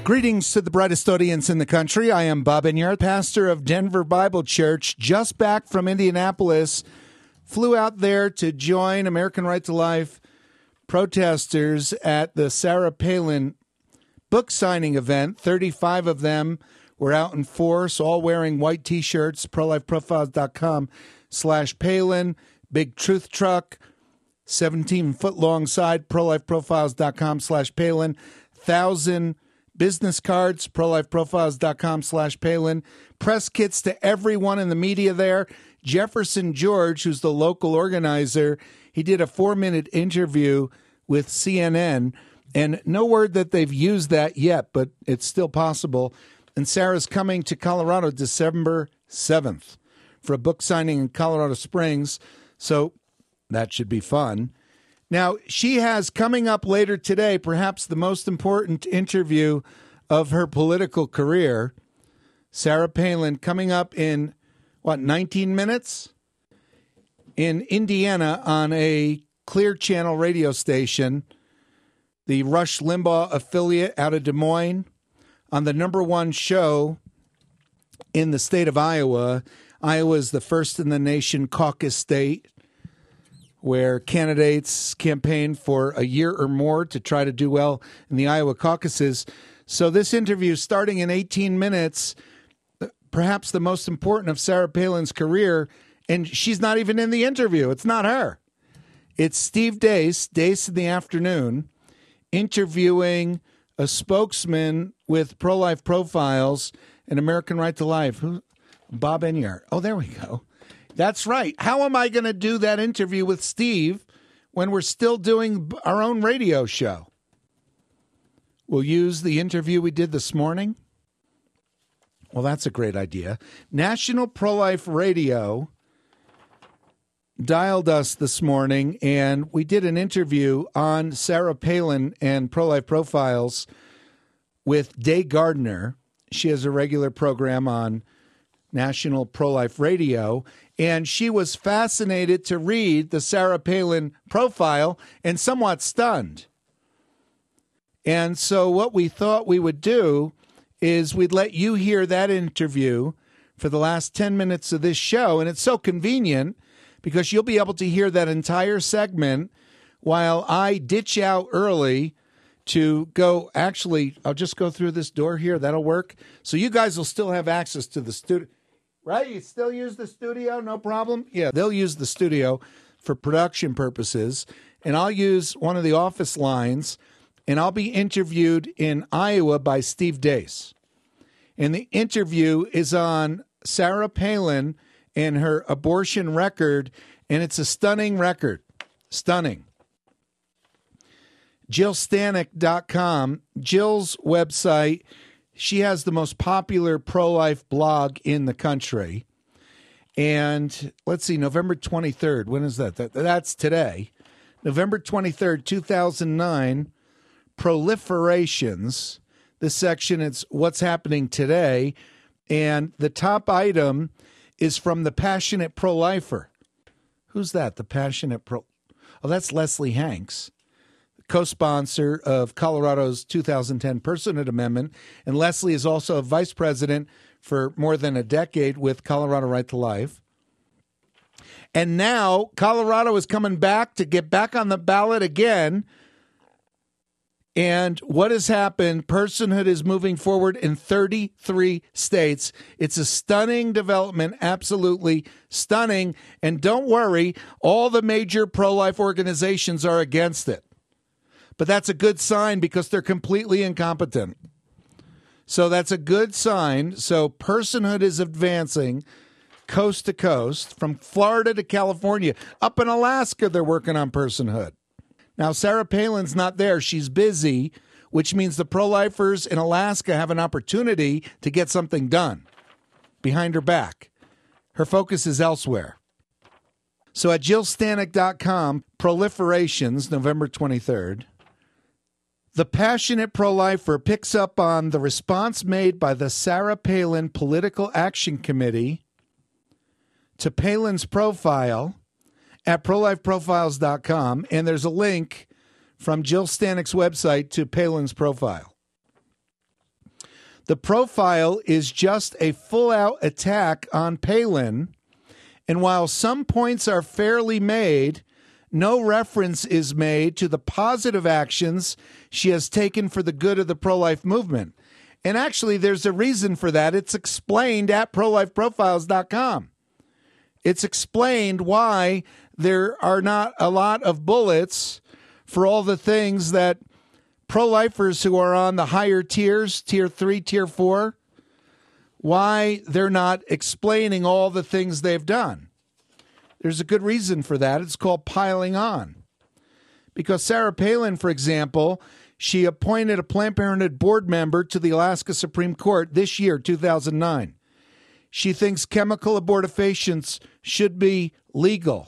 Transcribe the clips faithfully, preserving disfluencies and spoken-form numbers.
Greetings to the brightest audience in the country. I am Bob Enyart, pastor of Denver Bible Church, just back from Indianapolis. Flew out there to join American Right to Life protesters at the Sarah Palin book signing event. thirty-five of them were out in force, all wearing white T-shirts, prolifeprofiles.com slash Palin, big truth truck, seventeen-foot-long side, prolifeprofiles.com slash Palin, thousand business cards, prolifeprofiles.com slash Palin, press kits to everyone in the media there. Jefferson George, who's the local organizer, he did a four-minute interview with C N N, and no word that they've used that yet, but it's still possible. And Sarah's coming to Colorado December seventh for a book signing in Colorado Springs, so that should be fun. Now, she has coming up later today perhaps the most important interview of her political career. Sarah Palin coming up in, what, nineteen minutes? In Indiana on a Clear Channel radio station, the Rush Limbaugh affiliate out of Des Moines, on the number one show in the state of Iowa. Iowa is the first in the nation caucus state, where candidates campaign for a year or more to try to do well in the Iowa caucuses. So this interview, starting in eighteen minutes, perhaps the most important of Sarah Palin's career, and she's not even in the interview. It's not her. It's Steve Deace, Deace in the Afternoon, interviewing a spokesman with Pro-Life Profiles and American Right to Life, who, Bob Enyart. Oh, there we go. That's right. How am I going to do that interview with Steve when we're still doing our own radio show? We'll use the interview we did this morning. Well, that's a great idea. National Pro-Life Radio dialed us this morning, and we did an interview on Sarah Palin and Pro-Life Profiles with Day Gardner. She has a regular program on National Pro-Life Radio, and she was fascinated to read the Sarah Palin profile and somewhat stunned. And so what we thought we would do is we'd let you hear that interview for the last ten minutes of this show, and it's so convenient because you'll be able to hear that entire segment while I ditch out early to go. Actually, I'll just go through this door here. That'll work. So you guys will still have access to the studio. Right? You still use the studio, no problem? Yeah, they'll use the studio for production purposes, and I'll use one of the office lines, and I'll be interviewed in Iowa by Steve Deace. And the interview is on Sarah Palin and her abortion record, and it's a stunning record. Stunning. Jill Stanek dot com, Jill's website. She has the most popular pro-life blog in the country. And let's see, November twenty-third. When is that? that that's today. November twenty-third, two thousand nine, Proliferations. This section, it's what's happening today. And the top item is from the Passionate Pro-Lifer. Who's that? The Passionate Pro... Oh, that's Leslie Hanks, co-sponsor of Colorado's two thousand ten Personhood Amendment, and Leslie is also a vice president for more than a decade with Colorado Right to Life. And now Colorado is coming back to get back on the ballot again. And what has happened? Personhood is moving forward in thirty-three states. It's a stunning development, absolutely stunning. And don't worry, all the major pro-life organizations are against it. But that's a good sign because they're completely incompetent. So that's a good sign. So personhood is advancing coast to coast, from Florida to California. Up in Alaska, they're working on personhood. Now, Sarah Palin's not there. She's busy, which means the pro-lifers in Alaska have an opportunity to get something done behind her back. Her focus is elsewhere. So at Jill Stanek dot com, Proliferations, November twenty-third, the Passionate Pro-Lifer picks up on the response made by the Sarah Palin Political Action Committee to Palin's profile at pro life profiles dot com, and there's a link from Jill Stanek's website to Palin's profile. The profile is just a full-out attack on Palin, and while some points are fairly made, no reference is made to the positive actions she has taken for the good of the pro-life movement. And actually, there's a reason for that. It's explained at pro life profiles dot com. It's explained why there are not a lot of bullets for all the things that pro-lifers who are on the higher tiers, tier three, tier four, why they're not explaining all the things they've done. There's a good reason for that. It's called piling on. Because Sarah Palin, for example, she appointed a Planned Parenthood board member to the Alaska Supreme Court this year, two thousand nine. She thinks chemical abortifacients should be legal.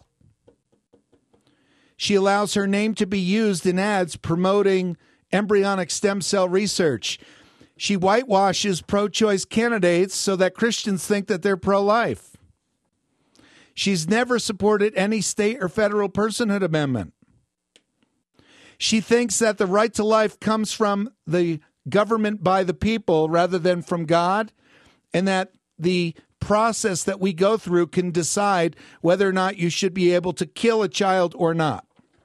She allows her name to be used in ads promoting embryonic stem cell research. She whitewashes pro-choice candidates so that Christians think that they're pro-life. She's never supported any state or federal personhood amendment. She thinks that the right to life comes from the government by the people rather than from God, and that the process that we go through can decide whether or not you should be able to kill a child or not.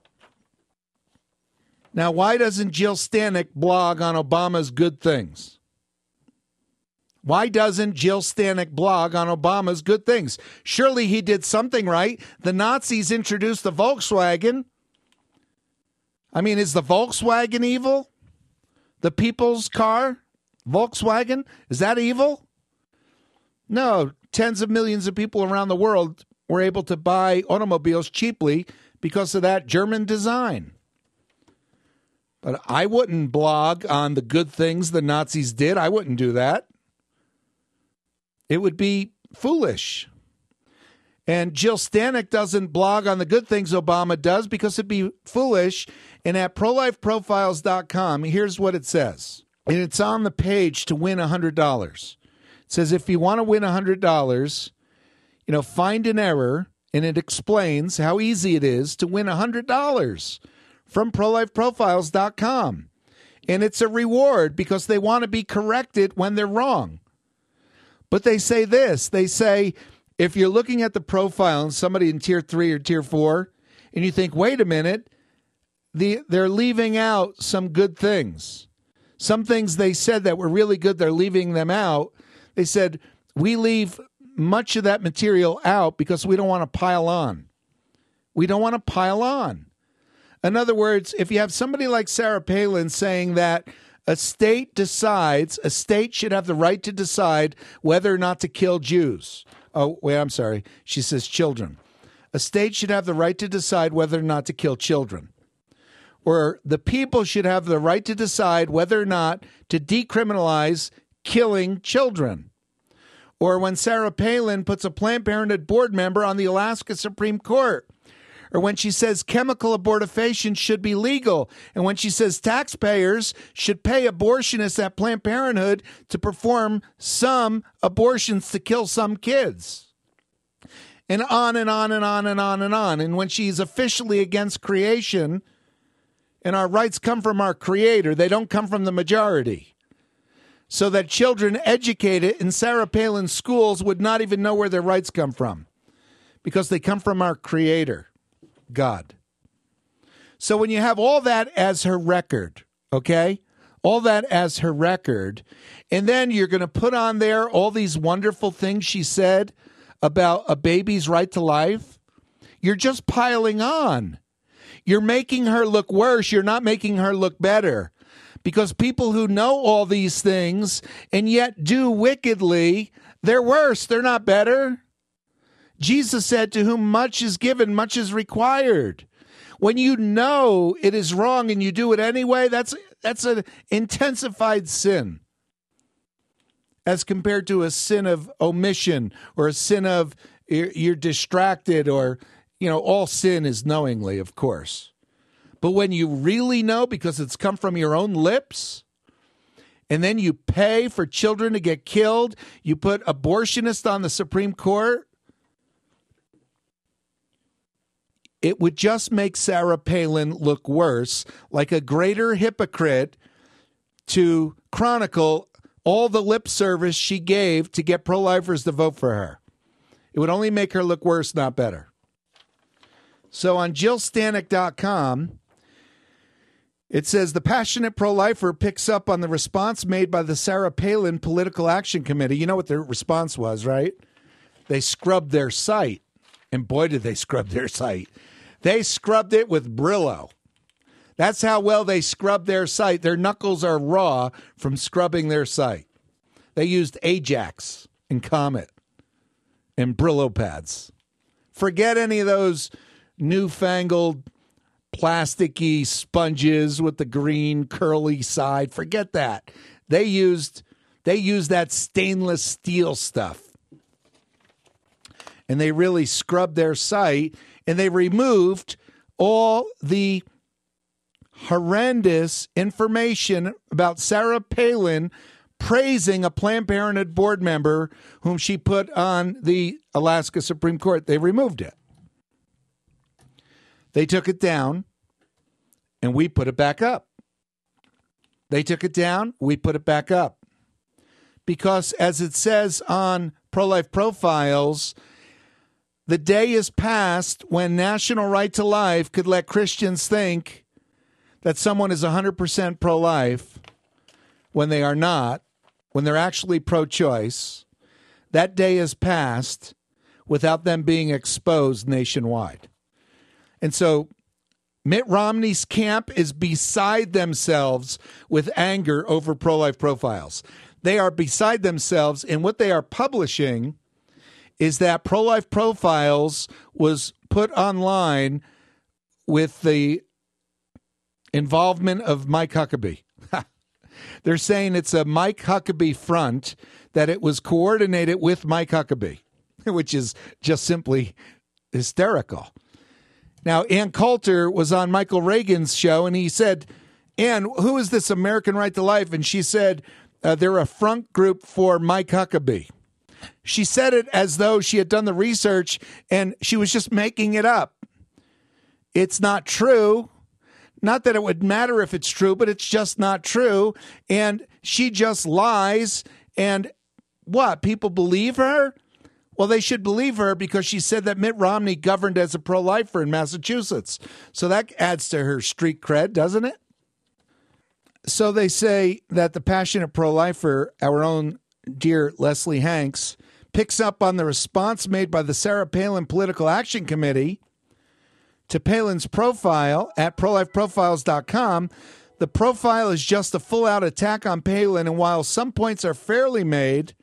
Now, why doesn't Jill Stanek blog on Obama's good things? Why doesn't Jill Stanek blog on Obama's good things? Surely he did something right. The Nazis introduced the Volkswagen. I mean, is the Volkswagen evil? The people's car? Volkswagen? Is that evil? No. Tens of millions of people around the world were able to buy automobiles cheaply because of that German design. But I wouldn't blog on the good things the Nazis did. I wouldn't do that. It would be foolish. And Jill Stanek doesn't blog on the good things Obama does because it'd be foolish. And at pro life profiles dot com, here's what it says. And it's on the page to win one hundred dollars. It says if you want to win one hundred dollars, you know, find an error, and it explains how easy it is to win one hundred dollars from pro life profiles dot com. And it's a reward because they want to be corrected when they're wrong. But they say this, they say, if you're looking at the profile and somebody in tier three or tier four, and you think, wait a minute, the, they're leaving out some good things. Some things they said that were really good, they're leaving them out. They said, we leave much of that material out because we don't want to pile on. We don't want to pile on. In other words, if you have somebody like Sarah Palin saying that a state decides, a state should have the right to decide whether or not to kill Jews. Oh, wait, I'm sorry. She says children. A state should have the right to decide whether or not to kill children. Or the people should have the right to decide whether or not to decriminalize killing children. Or when Sarah Palin puts a Planned Parenthood board member on the Alaska Supreme Court. Or when she says chemical abortifacient should be legal. And when she says taxpayers should pay abortionists at Planned Parenthood to perform some abortions to kill some kids. And on and on and on and on and on. And when she's officially against creation, and our rights come from our Creator, they don't come from the majority. So that children educated in Sarah Palin's schools would not even know where their rights come from. Because they come from our Creator. God. So when you have all that as her record, okay, all that as her record, and then you're going to put on there all these wonderful things she said about a baby's right to life, you're just piling on. You're making her look worse. You're not making her look better. Because people who know all these things and yet do wickedly, they're worse. They're not better. Jesus said, to whom much is given, much is required. When you know it is wrong and you do it anyway, that's that's an intensified sin as compared to a sin of omission or a sin of you're, you're distracted or, you know, all sin is knowingly, of course. But when you really know because it's come from your own lips, and then you pay for children to get killed, you put abortionists on the Supreme Court, it would just make Sarah Palin look worse, like a greater hypocrite to chronicle all the lip service she gave to get pro-lifers to vote for her. It would only make her look worse, not better. So on Jill Stanek dot com, it says the passionate pro-lifer picks up on the response made by the Sarah Palin Political Action Committee. You know what their response was, right? They scrubbed their site. And boy, did they scrub their site. They scrubbed it with Brillo. That's how well they scrubbed their site. Their knuckles are raw from scrubbing their site. They used Ajax and Comet and Brillo pads. Forget any of those newfangled plasticky sponges with the green curly side. Forget that. They used they used that stainless steel stuff. And they really scrubbed their site, and they removed all the horrendous information about Sarah Palin praising a Planned Parenthood board member whom she put on the Alaska Supreme Court. They removed it. They took it down, and we put it back up. They took it down, we put it back up. Because as it says on Pro-Life Profiles, the day is past when National Right to Life could let Christians think that someone is one hundred percent pro-life when they are not, when they're actually pro-choice. That day is past without them being exposed nationwide. And so Mitt Romney's camp is beside themselves with anger over Pro-Life Profiles. They are beside themselves, and what they are publishing is that Pro-Life Profiles was put online with the involvement of Mike Huckabee. They're saying it's a Mike Huckabee front, that it was coordinated with Mike Huckabee, which is just simply hysterical. Now, Ann Coulter was on Michael Reagan's show, and he said, Ann, who is this American Right to Life? And she said, uh, they're a front group for Mike Huckabee. She said it as though she had done the research and she was just making it up. It's not true. Not that it would matter if it's true, but it's just not true. And she just lies. And what? People believe her? Well, they should believe her because she said that Mitt Romney governed as a pro-lifer in Massachusetts. So that adds to her street cred, doesn't it? So they say that the passionate pro-lifer, our own dear Leslie Hanks, picks up on the response made by the Sarah Palin Political Action Committee to Palin's profile at pro life profiles dot com. The profile is just a full-out attack on Palin, and while some points are fairly made,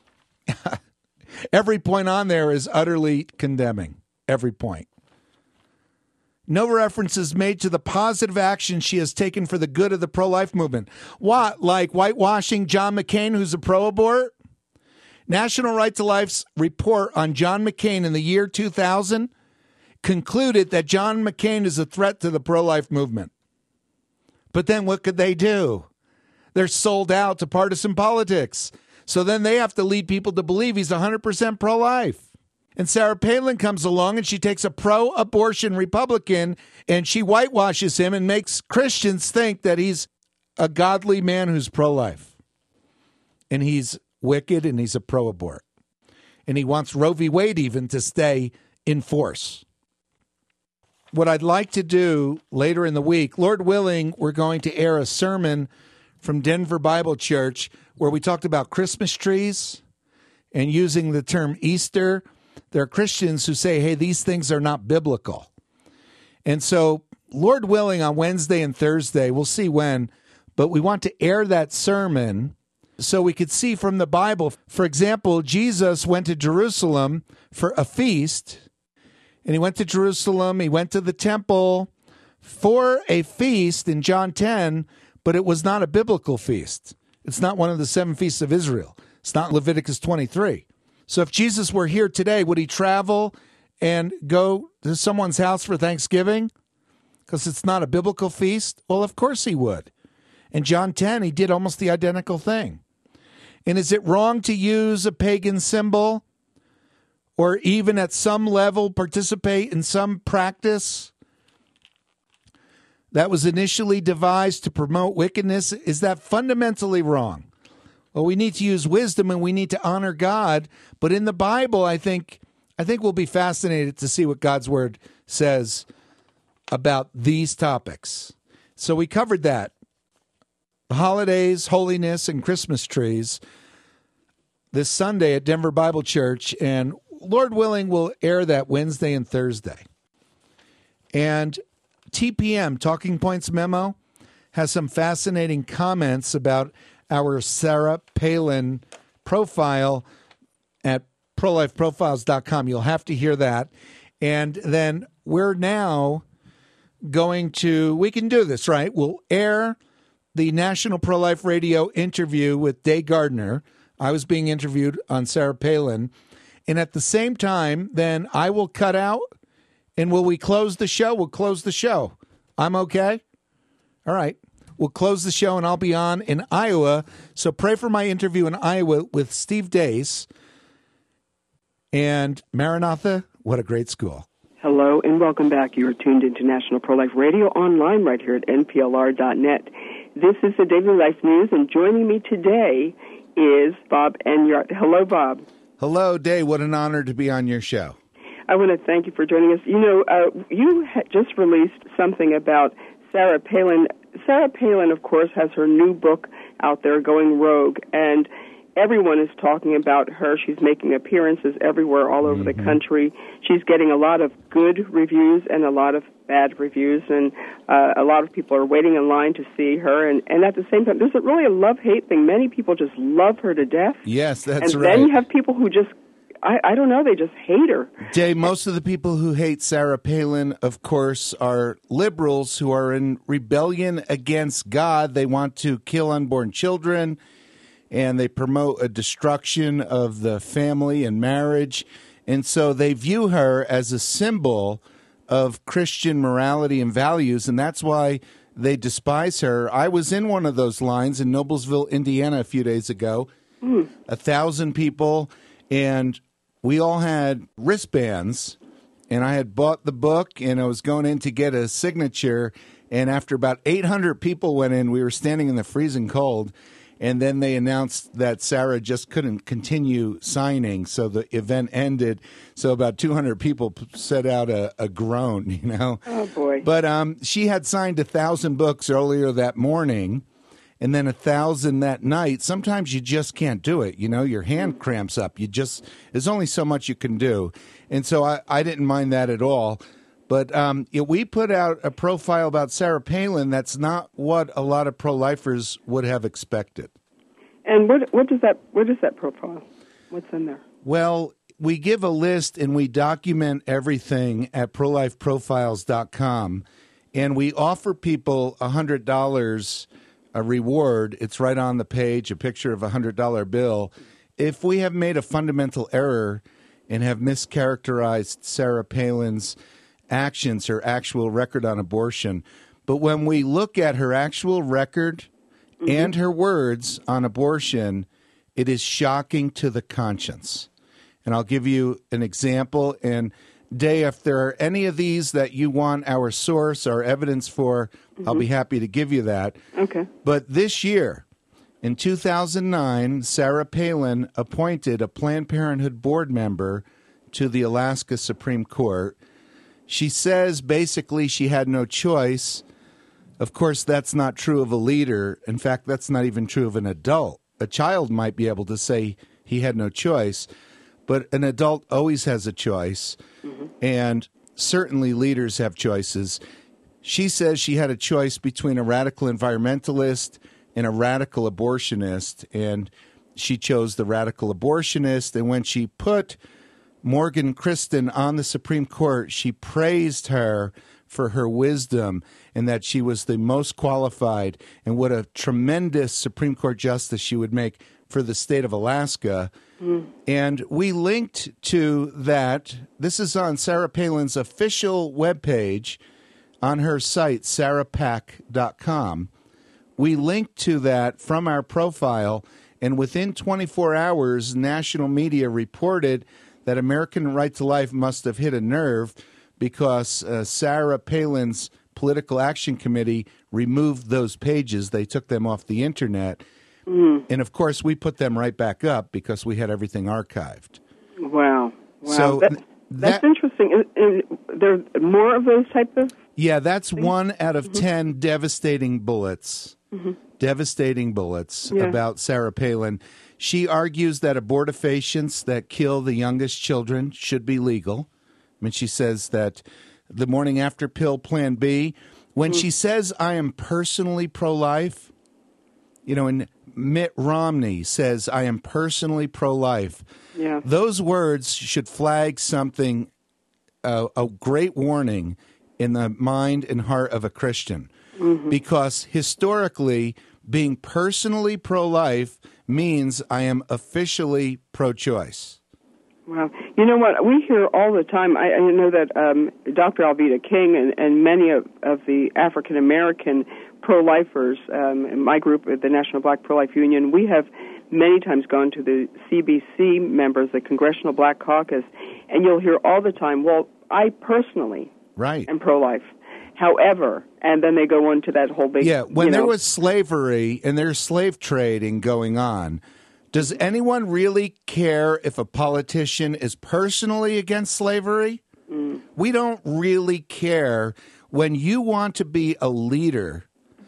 every point on there is utterly condemning. Every point. No reference is made to the positive action she has taken for the good of the pro-life movement. What, like whitewashing John McCain, who's a pro-abort? National Right to Life's report on John McCain in the year two thousand concluded that John McCain is a threat to the pro-life movement. But then what could they do? They're sold out to partisan politics. So then they have to lead people to believe he's one hundred percent pro-life. And Sarah Palin comes along and she takes a pro-abortion Republican and she whitewashes him and makes Christians think that he's a godly man who's pro-life. And he's wicked and he's a pro-abort. And he wants Roe v. Wade even to stay in force. What I'd like to do later in the week, Lord willing, we're going to air a sermon from Denver Bible Church where we talked about Christmas trees and using the term Easter. There are Christians who say, hey, these things are not biblical. And so, Lord willing, on Wednesday and Thursday, we'll see when, but we want to air that sermon so we could see from the Bible. For example, Jesus went to Jerusalem for a feast, and he went to Jerusalem, he went to the temple for a feast in John ten, but it was not a biblical feast. It's not one of the seven feasts of Israel. It's not Leviticus twenty-three. So if Jesus were here today, would he travel and go to someone's house for Thanksgiving? Because it's not a biblical feast? Well, of course he would. In John ten, he did almost the identical thing. And is it wrong to use a pagan symbol or even at some level participate in some practice that was initially devised to promote wickedness? Is that fundamentally wrong? Well, we need to use wisdom and we need to honor God. But in the Bible, I think I think we'll be fascinated to see what God's Word says about these topics. So we covered that. Holidays, holiness, and Christmas trees this Sunday at Denver Bible Church. And Lord willing, we'll air that Wednesday and Thursday. And T P M, Talking Points Memo, has some fascinating comments about our Sarah Palin profile at pro life profiles dot com. You'll have to hear that. And then we're now going to, we can do this, right? We'll air the National Pro-Life Radio interview with Day Gardner. I was being interviewed on Sarah Palin. And at the same time, then I will cut out. And will we close the show? We'll close the show. I'm okay? All right. We'll close the show, and I'll be on in Iowa. So pray for my interview in Iowa with Steve Deace. And Maranatha, what a great school. Hello, and welcome back. You are tuned into National Pro-Life Radio online right here at N P L R dot net. This is the Daily Life News, and joining me today is Bob Enyart. Hello, Bob. Hello, Day. What an honor to be on your show. I want to thank you for joining us. You know, uh, you ha- just released something about Sarah Palin. Sarah Palin, of course, has her new book out there, Going Rogue, and everyone is talking about her. She's making appearances everywhere all over mm-hmm. the country. She's getting a lot of good reviews and a lot of bad reviews, and uh, a lot of people are waiting in line to see her. And, and at the same time, there's a really a love-hate thing. Many people just love her to death. Yes, that's and right. And then you have people who just I, I don't know, they just hate her. Jay, most of the people who hate Sarah Palin, of course, are liberals who are in rebellion against God. They want to kill unborn children, and they promote a destruction of the family and marriage. And so they view her as a symbol of Christian morality and values, and that's why they despise her. I was in one of those lines in Noblesville, Indiana, a few days ago. Mm. A thousand people, and we all had wristbands, and I had bought the book, and I was going in to get a signature, and after about eight hundred people went in, we were standing in the freezing cold, and then they announced that Sarah just couldn't continue signing, so the event ended. So about two hundred people set out a, a groan, you know. Oh, boy. But um, she had signed one thousand books earlier that morning, and then a thousand that night. Sometimes you just can't do it. You know, your hand cramps up. You just, there's only so much you can do. And so I, I didn't mind that at all. But um, you know, we put out a profile about Sarah Palin. That's not what a lot of pro-lifers would have expected. And what what does that what is that profile? What's in there? Well, we give a list and we document everything at pro life profiles dot com. And we offer people one hundred dollars a reward. It's right on the page, a picture of a one hundred dollar bill. If we have made a fundamental error and have mischaracterized Sarah Palin's actions, her actual record on abortion, but when we look at her actual record mm-hmm. and her words on abortion, it is shocking to the conscience. And I'll give you an example. And Day, if there are any of these that you want our source or evidence for, mm-hmm. I'll be happy to give you that. Okay. But this year, in two thousand nine, Sarah Palin appointed a Planned Parenthood board member to the Alaska Supreme Court. She says basically she had no choice. Of course, that's not true of a leader. In fact, that's not even true of an adult. A child might be able to say he had no choice, but an adult always has a choice. Mm-hmm. And certainly leaders have choices. She says she had a choice between a radical environmentalist and a radical abortionist, and she chose the radical abortionist. And when she put Morgan Kristen on the Supreme Court, she praised her for her wisdom and that she was the most qualified, and what a tremendous Supreme Court justice she would make for the state of Alaska. Mm. And we linked to that. This is on Sarah Palin's official webpage on her site, sarah pack dot com. We linked to that from our profile, and within twenty-four hours, national media reported that American Right to Life must have hit a nerve because uh, Sarah Palin's Political Action Committee removed those pages. They took them off the internet. Mm. And, of course, we put them right back up because we had everything archived. Wow. Wow. So that, that, that's interesting. Is, is there more of those type of Yeah, that's things? one out of Mm-hmm. ten devastating bullets, Mm-hmm. devastating bullets Yeah. about Sarah Palin. She argues that abortifacients that kill the youngest children should be legal. I mean, she says that the morning after pill, Plan B, when Mm-hmm. she says, I am personally pro-life, you know, and Mitt Romney says, I am personally pro-life. Yeah. Those words should flag something, uh, a great warning in the mind and heart of a Christian. Mm-hmm. Because historically, being personally pro-life means I am officially pro-choice. Wow. You know what? We hear all the time, I, I know that um, Doctor Alveda King and, and many of, of the African-American pro-lifers, um, in my group, the National Black Pro-Life Union, we have many times gone to the C B C members, the Congressional Black Caucus, and you'll hear all the time, well, I personally Right. am pro-life. However, and then they go on to that whole big... Yeah, when you know, there was slavery and there's slave trading going on, does anyone really care if a politician is personally against slavery? Mm. We don't really care. When you want to be a leader,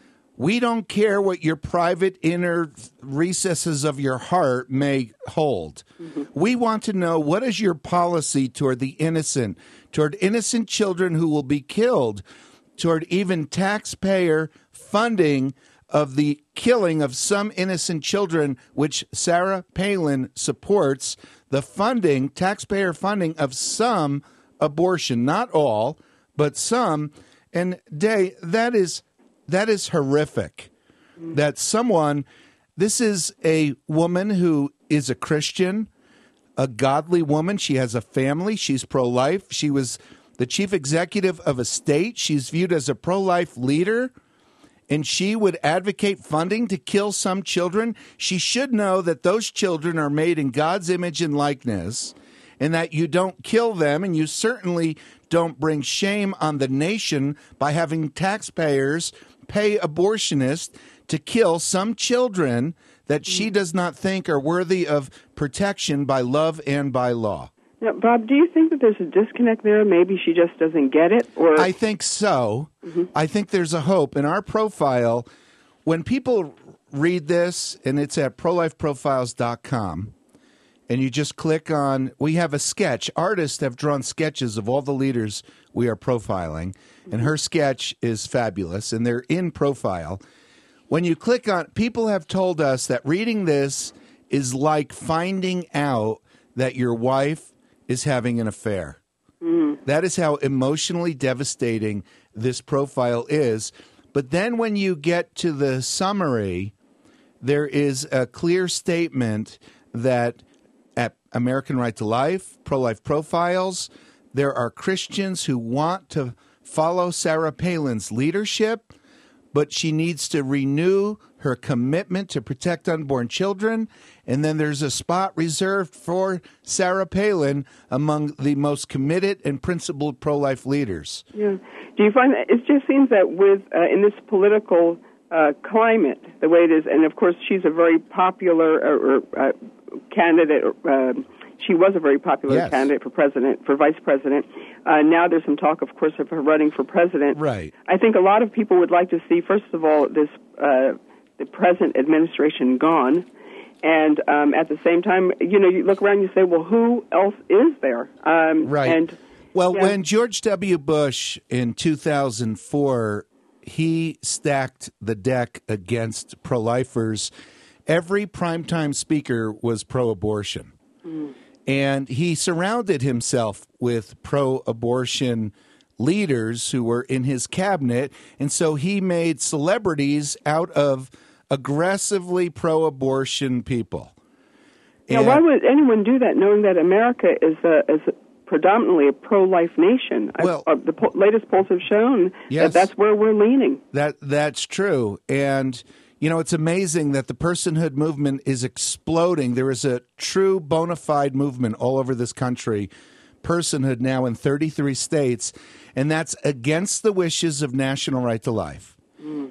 we don't care what your private inner recesses of your heart may hold. Mm-hmm. We want to know, what is your policy toward the innocent, toward innocent children who will be killed, toward even taxpayer funding of the killing of some innocent children, which Sarah Palin supports, the funding, taxpayer funding of some abortion, not all, but some. And Day, that is that is horrific. That someone, this is a woman who is a Christian, a godly woman. She has a family. She's pro-life. She was the chief executive of a state. She's viewed as a pro-life leader, and she would advocate funding to kill some children. She should know that those children are made in God's image and likeness, and that you don't kill them, and you certainly don't bring shame on the nation by having taxpayers pay abortionists to kill some children that she does not think are worthy of protection by love and by law. Now, Bob, do you think that there's a disconnect there? Maybe she just doesn't get it? Or I think so. Mm-hmm. I think there's a hope. In our profile, when people read this, and it's at pro life profiles dot com, and you just click on, we have a sketch. Artists have drawn sketches of all the leaders we are profiling, and her sketch is fabulous, and they're in profile. When you click on, people have told us that reading this is like finding out that your wife is having an affair. Mm. That is how emotionally devastating this profile is. But then when you get to the summary, there is a clear statement that at American Right to Life, Pro-Life Profiles, there are Christians who want to follow Sarah Palin's leadership, but she needs to renew her commitment to protect unborn children. And then there's a spot reserved for Sarah Palin among the most committed and principled pro-life leaders. Yeah. Do you find that it just seems that with uh, in this political uh, climate, the way it is, and of course she's a very popular uh, uh, candidate. Uh, she was a very popular yes. candidate for president, for vice president. Uh, now there's some talk, of course, of her running for president. Right. I think a lot of people would like to see, first of all, this uh, the present administration gone. And um, at the same time, you know, you look around and you say, well, who else is there? Um, right. And, well, yeah. when George W. Bush in two thousand four, he stacked the deck against pro-lifers, every primetime speaker was pro-abortion. Mm. And he surrounded himself with pro-abortion leaders who were in his cabinet. And so he made celebrities out of aggressively pro-abortion people. Now, why would anyone do that, knowing that America is a, is a predominantly a pro-life nation? Well, I, uh, the po- latest polls have shown yes, that that's where we're leaning. That That's true. And, you know, it's amazing that the personhood movement is exploding. There is a true bona fide movement all over this country, personhood now in thirty-three states, and that's against the wishes of National Right to Life. Mm.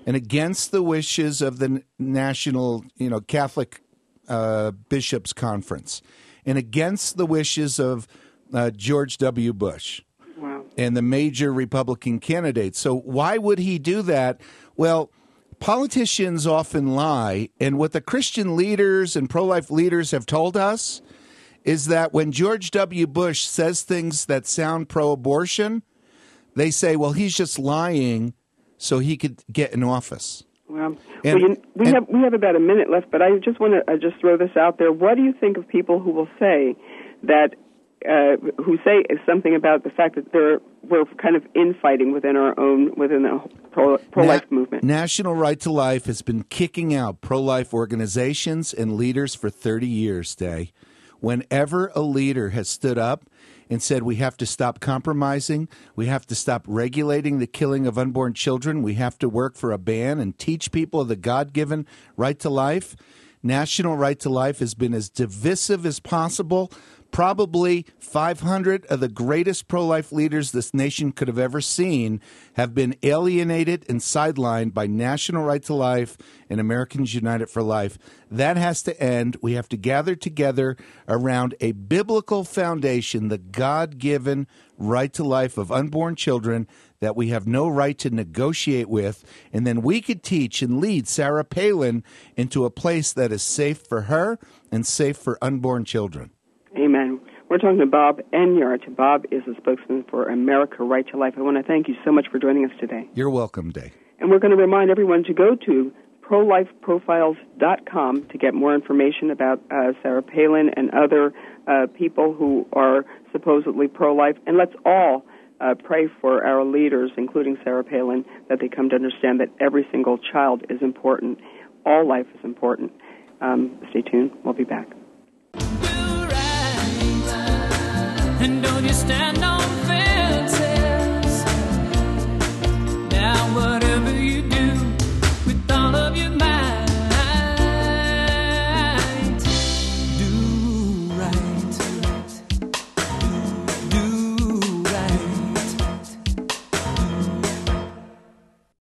and against the wishes of the National, you know, Catholic uh, Bishops' Conference, and against the wishes of uh, George W. Bush. Wow. And the major Republican candidates. So why would he do that? Well, politicians often lie, and what the Christian leaders and pro-life leaders have told us is that when George W. Bush says things that sound pro-abortion, they say, well, he's just lying so he could get in office. Well, And- well you, we and- have we have about a minute left, but I just want to uh, just throw this out there. What do you think of people who will say that uh, who say something about the fact that there we're kind of infighting within our own within the pro, pro-life Na- movement? National Right to Life has been kicking out pro-life organizations and leaders for thirty years, Day. Whenever a leader has stood up and said we have to stop compromising, we have to stop regulating the killing of unborn children, we have to work for a ban and teach people the God-given right to life, National Right to Life has been as divisive as possible. Probably five hundred of the greatest pro-life leaders this nation could have ever seen have been alienated and sidelined by National Right to Life and Americans United for Life. That has to end. We have to gather together around a biblical foundation, the God-given right to life of unborn children that we have no right to negotiate with, and then we could teach and lead Sarah Palin into a place that is safe for her and safe for unborn children. Amen. We're talking to Bob Enyart. Bob is a spokesman for America Right to Life. I want to thank you so much for joining us today. You're welcome, Day. And we're going to remind everyone to go to pro life profiles dot com to get more information about uh, Sarah Palin and other uh, people who are supposedly pro-life. And let's all uh, pray for our leaders, including Sarah Palin, that they come to understand that every single child is important. All life is important. Um, stay tuned. We'll be back.